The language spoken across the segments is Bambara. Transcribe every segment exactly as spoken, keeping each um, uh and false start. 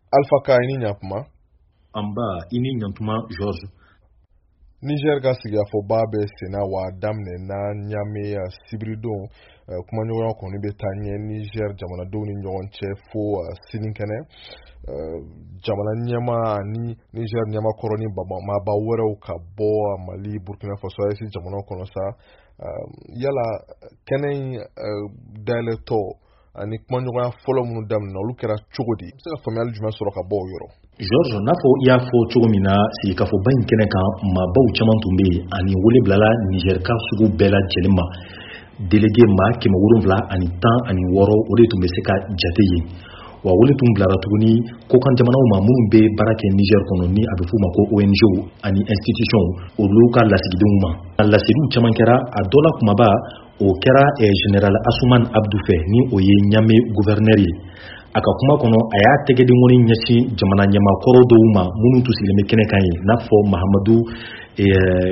Alpha Ka ini nyapuma amba ini nyantuma George Niger ga siga fo babe sena wa damne na nyame ya sibridon uh, kuma nyogon ko ni betanye Niger jamana doni nyogon che fo uh, sininkene uh, jamana nyama ni Niger nyama koroni baba ma ba wero ka bo Mali Burkina Faso esi jamana kono sa uh, yala kenen uh, dialecto ani kuma nyogon folo munu damne no lukera chogodi se ka famel juma soro ka bo yoro George nafo ya fo chogomina si ka fo bayin kene kan ma baw chaman tumbe ani wole blala Niger ka sugu bela jelima délégué ma kema wurunvla ani tan ani woro ode tumbe se ka jate yi wa wole tum blara tuguni ko kan jamana ma mun be barake Niger kono ni abe fu mako O N G ani institution o local lasigidum ma la sidu chaman kera adola kuma ba o kera e general Asuman Abdou Fe ni o ye nyame gouverneur yi aka kuma kono aya tegedi ngoni nyashi jamana nyama koro do uma munu tusile mekene kan yi nafo Mahamadou e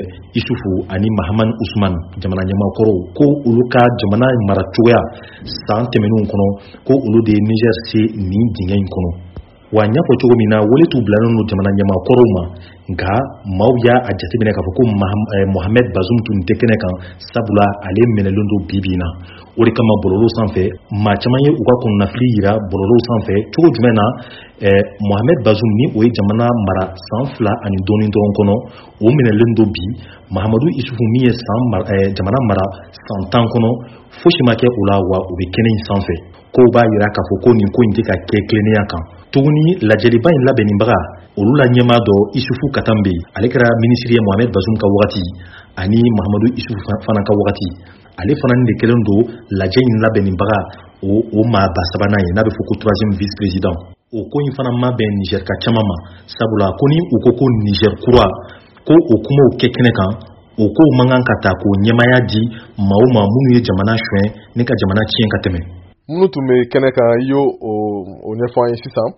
Isufu ani Mahaman Usman jamana nyama koro ko uluka jamana maratuya san temenu kono ko ulu de Niger se ni dingen kono wanya ko chogo mina wole tu blano no jamana nyama koro ma nga mawya ajati bine ka ko Mohamed Bazoum tun tekene kan sabula ale menelondo bibina ori kama bololo sanfɛ ma caman ye u ka kɔnɔnafili yira bololo sanfɛ cogo jumɛn na eh, Mohamed Bazoum ni o ye jamana mara san fila ani dɔɔni dɔrɔn kɔnɔ o minɛlen do bi Mahamadou Isufu min ye san mara, eh, jamana mara san tan kɔnɔ fosi ma kɛ o la wa o bɛ kɛnɛ in sanfɛ ko b'a yira k'a fɔ ko nin ko in tɛ ka kɛ tilennenya kan tuguni lajɛliba in labɛnnibaga olu la ɲɛmaa dɔ Isufu Katambe ale kɛra minisiri ye Mohamed Bazoum ka wagati ani Mahamadou Isufu fana ka wagati ale fana de kelen do lajɛ in labɛnnibaga o o maa ba sabanan ye n'a bɛ fɔ ko troisième vice président o ko in fana ma bɛn Niger ka caman ma sabula ko ni u ko ko Niger kura ko o kumaw kɛ kɛnɛ kan o ko man kan ka ta ko ɲɛmaya di maaw ma minnu ye jamana suɲɛ ne ka jamana tiɲɛ ka tɛmɛ minnu tun bɛ kɛnɛ kan i y'o o ɲɛfɔ an ye sisan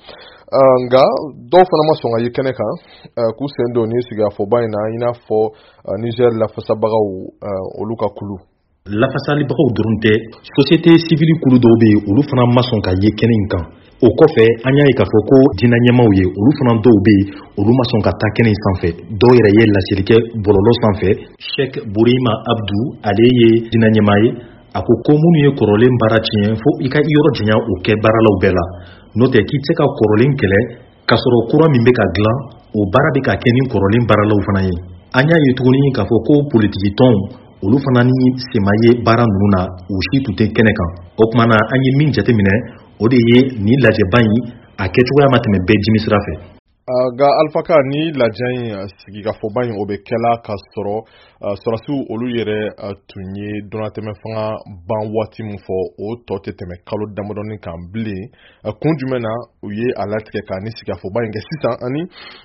nga dɔw fana ma sɔn ka ye kɛnɛ kan k'u sen don ni sigikafɔba in na i n'a fɔ Niger lafasabagaw olu ka kulu lafasalibagaw dɔrɔn tɛ société civile kulu dɔw bɛ yen olu fana ma sɔn ka ye kɛnɛ in kan o kɔfɛ an y'a ye k'a fɔ ko diinɛ ɲɛmaaw ye olu fana dɔw bɛ yen olu ma sɔn ka taa kɛnɛ in sanfɛ dɔw yɛrɛ ye laseli kɛ bɔlɔlɔ sanfɛ Sheikh Burima Abdou ale ye diinɛ ɲɛmaa ye a ko ko minnu ye kɔrɔlen baara tiɲɛ fo i ka i yɔrɔ janya o kɛ baaralaw bɛɛ la n'o tɛ k'i tɛ se ka kɔrɔlen kɛlɛ k'a sɔrɔ kura min bɛ ka dilan o baara bɛ ka kɛ ni kɔrɔlen baaralaw fana ye an y'a ye tuguni k'a fɔ ko politiki tɔnw olu fana ni sema ye baara ninnu na u si tun tɛ kɛnɛ kan o tuma na an ye min jateminɛ o de ye ni lajɛba in a kɛcogoya ma tɛmɛ bɛɛ jimi sira fɛ ga Alpha Ka ni lajɛ in sigikafɔba in o bɛ kɛla ka sɔrɔ sɔrɔsiw olu yɛrɛ tun ye dɔnnatɛmɛ fanga ban waati min fɔ o tɔ tɛ tɛmɛ kalo damadɔni kan bilen kun jumɛn na u ye a latigɛ ka ni sigikafɔba in kɛ sisan ani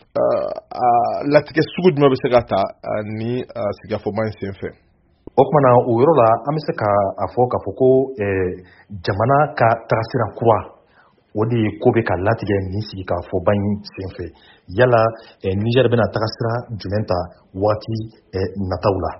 latigɛ sugu jumɛn bɛ se ka ta ni sigikafɔba in senfɛ o kuma na o yɔrɔ la an bɛ se ka a fɔ k'a fɔ ko jamana ka tagasira kura o de ye ko bɛ ka latigɛ nin sigikafɔba in senfɛ yala Niger bɛna tagasira jumɛn ta waati nataw la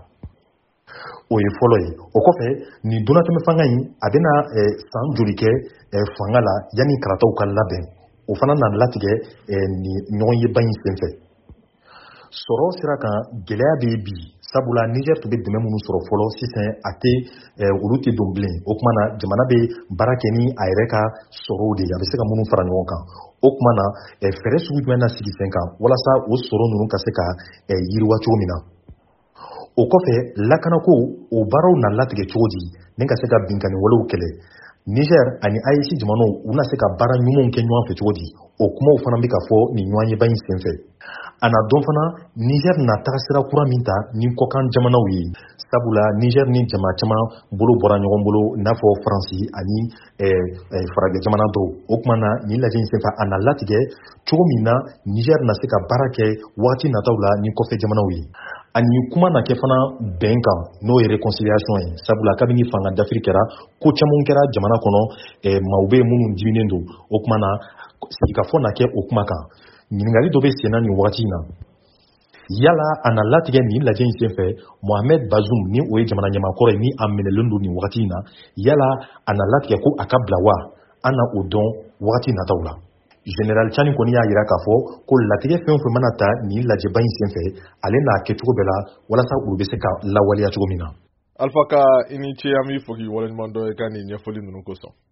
o ye fɔlɔ ye o kɔfɛ nin donnatɛmɛ fanga in a bɛna san joli kɛ fanga la yanni karataw ka labɛn o fana na latigɛ nin ɲɔgɔn ye ba in senfɛ sɔrɔ sira kan gɛlɛya bɛ bi sabula Niger tun bɛ dɛmɛ minnu sɔrɔ fɔlɔ sisan a tɛ olu tɛ don bilen o kuma na jamana bɛ baara kɛ ni a yɛrɛ ka sɔrɔw de a bɛ se ka minnu fara ɲɔgɔn kan o kuma na fɛɛrɛ sugu jumɛn na sigi sen kan walasa o sɔrɔ ninnu ka se ka yiriwa cogo min na o kɔfɛ lakanako o baaraw na latigɛ cogo di ni ka se ka binkani walew kɛlɛ Niger ani A E C jamanaw u na se ka baara ɲumanw kɛ ɲɔgɔn fɛ cogo di o kumaw fana bɛ ka fɔ nin ɲɔgɔn ye ba in senfɛ a na dɔn fana Niger na tagasira kura min ta ni kɔkan jamanaw ye sabula Niger ni jama caman bolo bɔra ɲɔgɔn bolo n'a fɔ Faransi ani farajɛ jamana dɔw o kuma na nin lajɛ in senfɛ a na latigɛ cogo min na Niger na se ka baara kɛ waati nataw la ni kɔfɛ jamanaw ye ani kuma na kɛ fana bɛn kan n'o ye réconciliation ye sabula kabini fanga dafiri kɛra ko caman kɛra jamana kɔnɔ maaw bɛ minnu diminen don o kuma na sigikafɔ na kɛ o kuma kan ɲininkali dɔ bɛ senna nin wagati in na yala a na latigɛ nin lajɛ in senfɛ Mohamed Bazoum ni o ye jamana ɲɛmaakɔrɔ ye ni a minɛlen don nin wagati in na yala a na latigɛ ko a ka bila wa an na o dɔn wagati nataw la General Chani kɔni y'a yira k'a fɔ ko latigɛ fɛn o fɛn mana ta ni lajɛba in senfɛ ale n'a kɛcogo bɛɛ la walasa olu bɛ se ka lawaleya cogo min na. Alpha ka i ni ce an b'i fo k'i waleɲuman dɔn i ka nin ɲɛfɔli ninnu kosɔn.